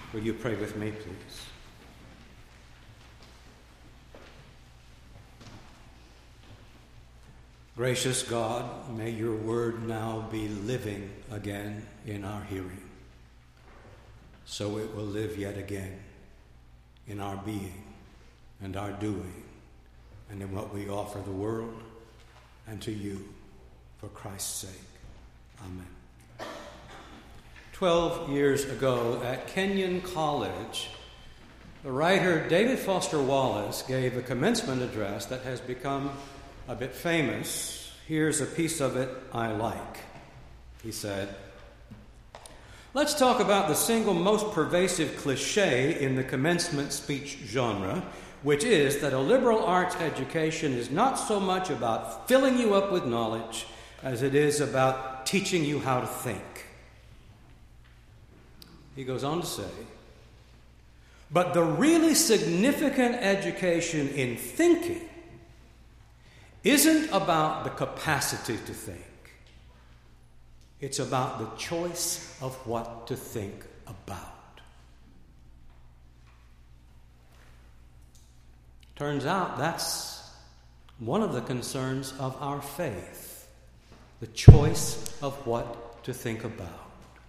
Will you pray with me, please? Gracious God, may your word now be living again in our hearing, so it will live yet again in our being and our doing, and in what we offer the world and to you for Christ's sake. Amen. 12 years ago at Kenyon College, the writer David Foster Wallace gave a commencement address that has become a bit famous. Here's a piece of it I like. He said, "Let's talk about the single most pervasive cliche in the commencement speech genre, which is that a liberal arts education is not so much about filling you up with knowledge as it is about teaching you how to think." He goes on to say, "But the really significant education in thinking isn't about the capacity to think. It's about the choice of what to think about." Turns out that's one of the concerns of our faith, the choice of what to think about.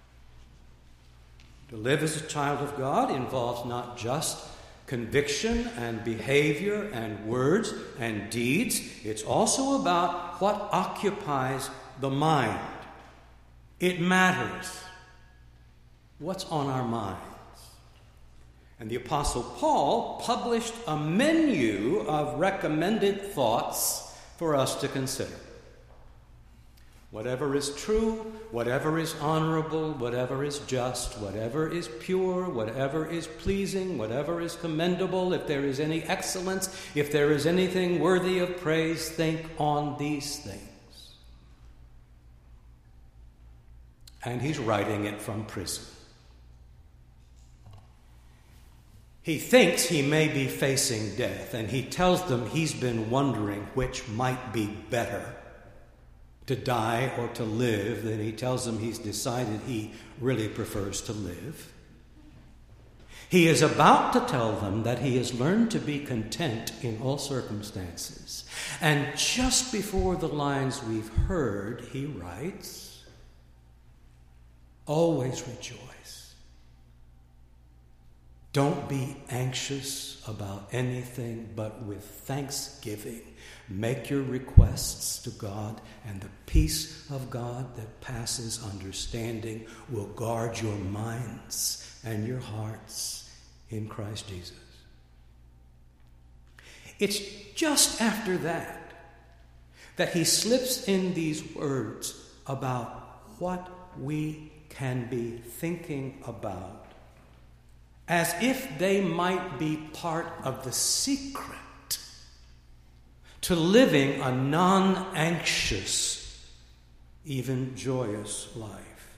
To live as a child of God involves not just conviction and behavior and words and deeds. It's also about what occupies the mind. It matters what's on our minds. And the Apostle Paul published a menu of recommended thoughts for us to consider. Whatever is true, whatever is honorable, whatever is just, whatever is pure, whatever is pleasing, whatever is commendable, if there is any excellence, if there is anything worthy of praise, think on these things. And he's writing it from prison. He thinks he may be facing death, and he tells them he's been wondering which might be better, to die or to live. Then he tells them he's decided he really prefers to live. He is about to tell them that he has learned to be content in all circumstances. And just before the lines we've heard, he writes, "Always rejoice. Don't be anxious about anything, but with thanksgiving make your requests to God, and the peace of God that passes understanding will guard your minds and your hearts in Christ Jesus." It's just after that he slips in these words about what we can be thinking about, as if they might be part of the secret to living a non-anxious, even joyous life.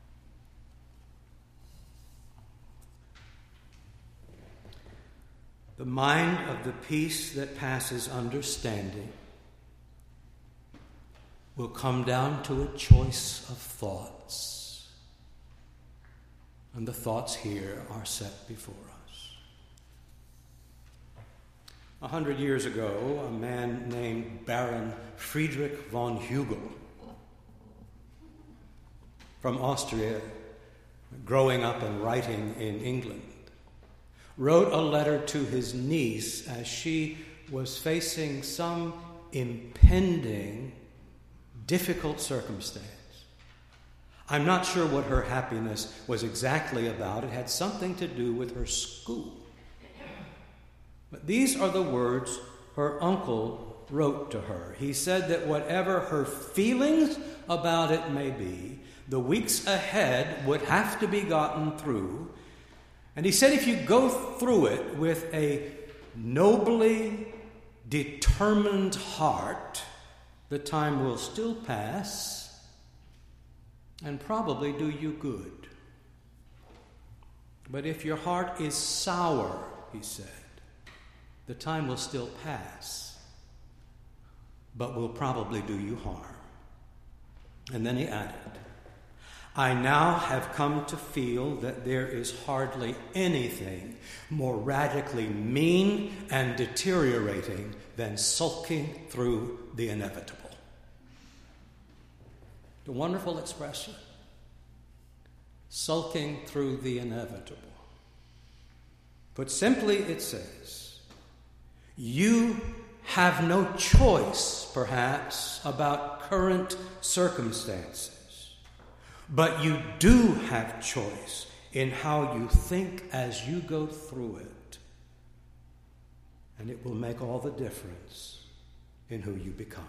The mind of the peace that passes understanding will come down to a choice of thoughts. And the thoughts here are set before us. 100 years ago, a man named Baron Friedrich von Hugel from Austria, growing up and writing in England, wrote a letter to his niece as she was facing some impending, difficult circumstance. I'm not sure what her happiness was exactly about. It had something to do with her school. But these are the words her uncle wrote to her. He said that whatever her feelings about it may be, the weeks ahead would have to be gotten through. And he said if you go through it with a nobly determined heart, the time will still pass and probably do you good. But if your heart is sour, he said, the time will still pass, but will probably do you harm. And then he added, I now have come to feel that there is hardly anything more radically mean and deteriorating than sulking through the inevitable. A wonderful expression. Sulking through the inevitable. Put simply, it says, you have no choice, perhaps, about current circumstances, but you do have choice in how you think as you go through it, and it will make all the difference in who you become.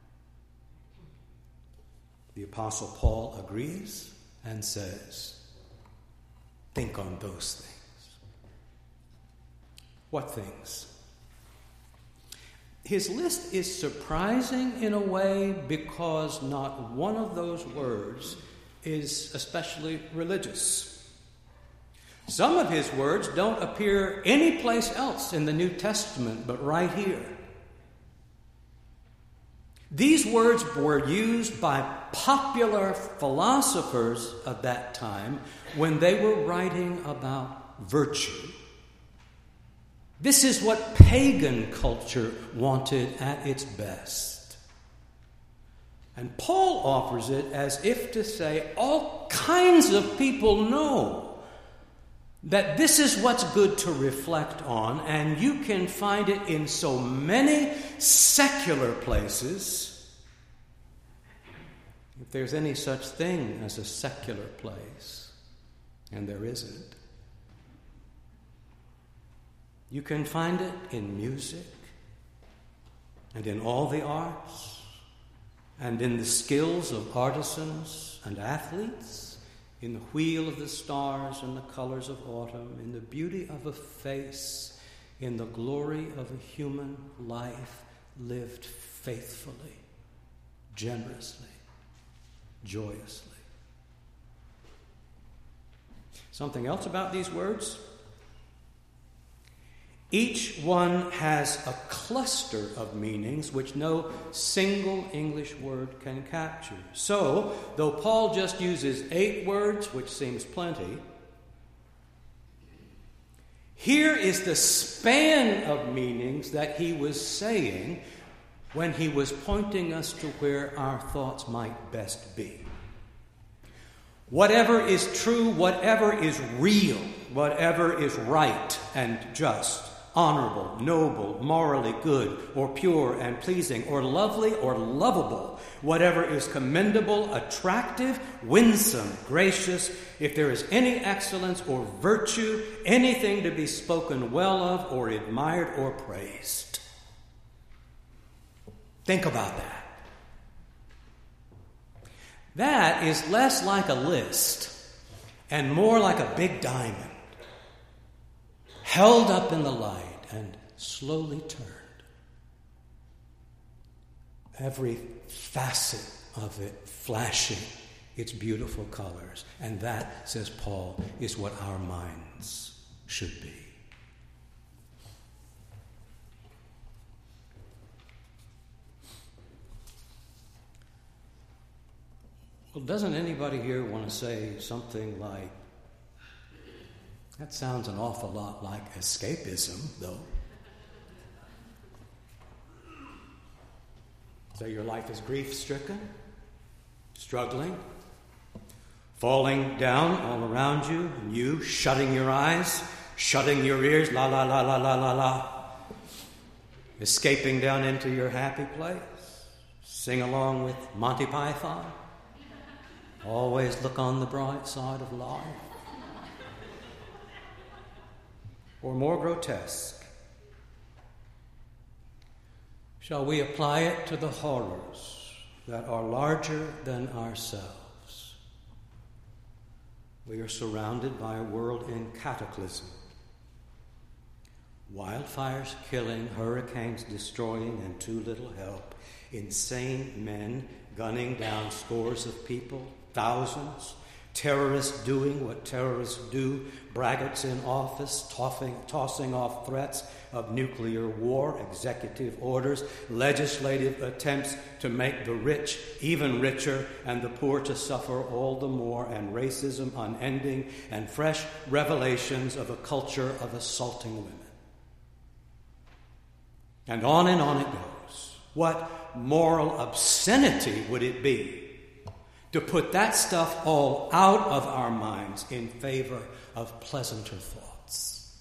The Apostle Paul agrees and says, think on those things. What things? His list is surprising in a way because not one of those words is especially religious. Some of his words don't appear anyplace else in the New Testament but right here. These words were used by popular philosophers of that time when they were writing about virtue. This is what pagan culture wanted at its best. And Paul offers it as if to say all kinds of people know that this is what's good to reflect on, and you can find it in so many secular places. If there's any such thing as a secular place, and there isn't, you can find it in music, and in all the arts, and in the skills of artisans and athletes, in the wheel of the stars and the colors of autumn, in the beauty of a face, in the glory of a human life lived faithfully, generously, joyously. Something else about these words? Each one has a cluster of meanings which no single English word can capture. So, though Paul just uses 8 words, which seems plenty, here is the span of meanings that he was saying when he was pointing us to where our thoughts might best be. Whatever is true, whatever is real, whatever is right and just, honorable, noble, morally good, or pure and pleasing, or lovely, or lovable, whatever is commendable, attractive, winsome, gracious, if there is any excellence or virtue, anything to be spoken well of, or admired, or praised. Think about that. That is less like a list and more like a big diamond, held up in the light and slowly turned. Every facet of it flashing its beautiful colors. And that, says Paul, is what our minds should be. Well, doesn't anybody here want to say something like, that sounds an awful lot like escapism, though. So your life is grief-stricken, struggling, falling down all around you, and you shutting your eyes, shutting your ears, la la la la la la la, escaping down into your happy place. Sing along with Monty Python. Always look on the bright side of life. Or more grotesque, shall we apply it to the horrors that are larger than ourselves? We are surrounded by a world in cataclysm. Wildfires killing, hurricanes destroying, and too little help. Insane men gunning down scores of people, thousands, Terrorists doing what terrorists do, braggarts in office, tossing off threats of nuclear war, executive orders, legislative attempts to make the rich even richer and the poor to suffer all the more, and racism unending, and fresh revelations of a culture of assaulting women. And on it goes. What moral obscenity would it be to put that stuff all out of our minds in favor of pleasanter thoughts?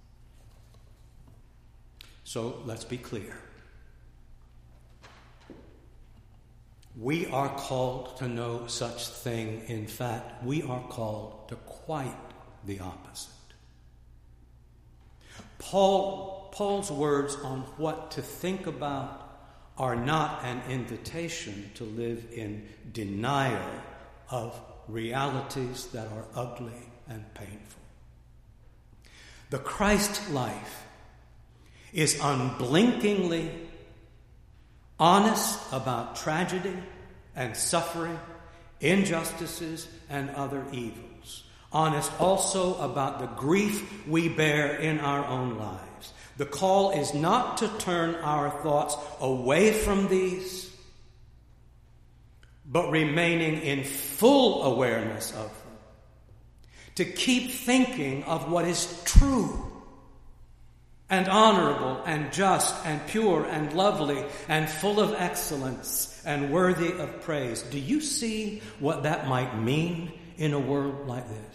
So let's be clear. We are called to no such thing. In fact, we are called to quite the opposite. Paul's words on what to think about are not an invitation to live in denial of realities that are ugly and painful. The Christ life is unblinkingly honest about tragedy and suffering, injustices and other evils. Honest also about the grief we bear in our own lives. The call is not to turn our thoughts away from these, but remaining in full awareness of them. To keep thinking of what is true and honorable and just and pure and lovely and full of excellence and worthy of praise. Do you see what that might mean in a world like this?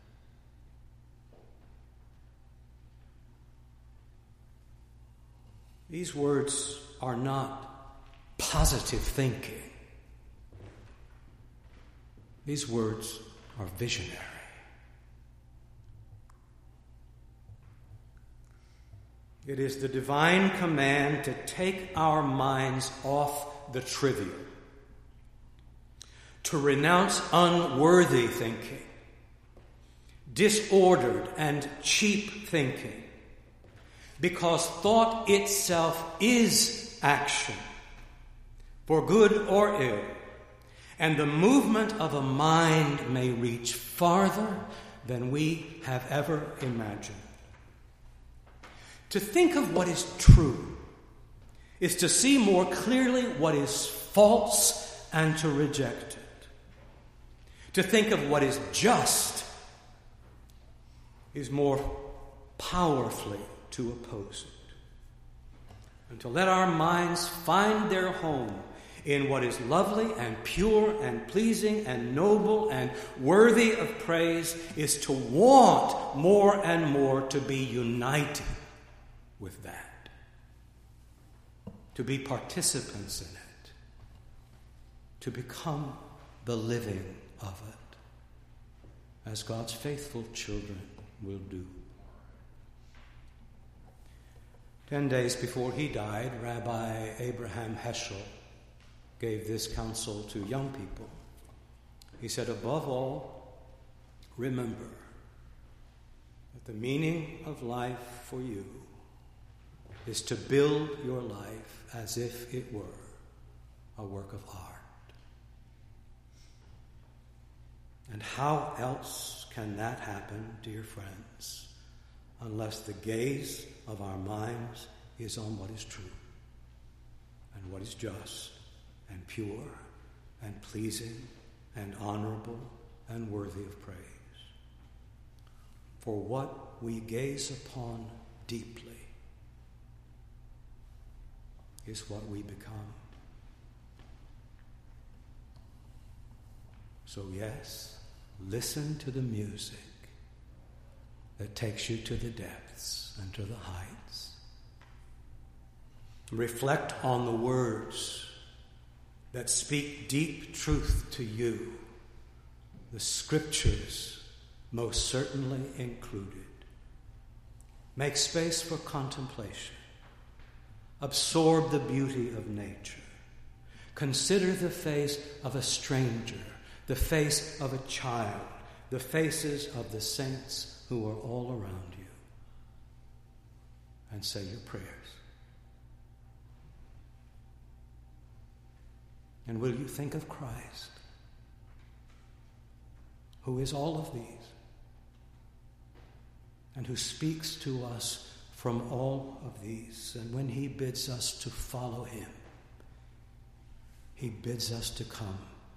These words are not positive thinking. These words are visionary. It is the divine command to take our minds off the trivial, to renounce unworthy thinking, disordered and cheap thinking, because thought itself is action, for good or ill, and the movement of a mind may reach farther than we have ever imagined. To think of what is true is to see more clearly what is false and to reject it. To think of what is just is more powerfully to oppose it. And to let our minds find their home in what is lovely and pure and pleasing and noble and worthy of praise is to want more and more to be united with that, to be participants in it, to become the living of it, as God's faithful children will do. 10 days before he died, Rabbi Abraham Heschel gave this counsel to young people. He said, above all, remember that the meaning of life for you is to build your life as if it were a work of art. And how else can that happen, dear friends, unless the gaze of our minds is on what is true and what is just and pure and pleasing and honorable and worthy of praise. For what we gaze upon deeply is what we become. So yes, listen to the music that takes you to the depths and to the heights. Reflect on the words that speak deep truth to you, the scriptures most certainly included. Make space for contemplation. Absorb the beauty of nature. Consider the face of a stranger, the face of a child, the faces of the saints who are all around you. And say your prayers. And will you think of Christ? who is all of these, and who speaks to us from all of these. And when he bids us to follow him, he bids us to come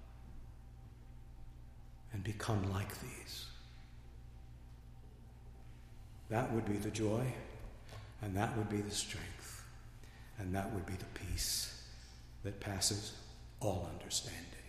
and become like these. That would be the joy, and that would be the strength, and that would be the peace that passes all understanding.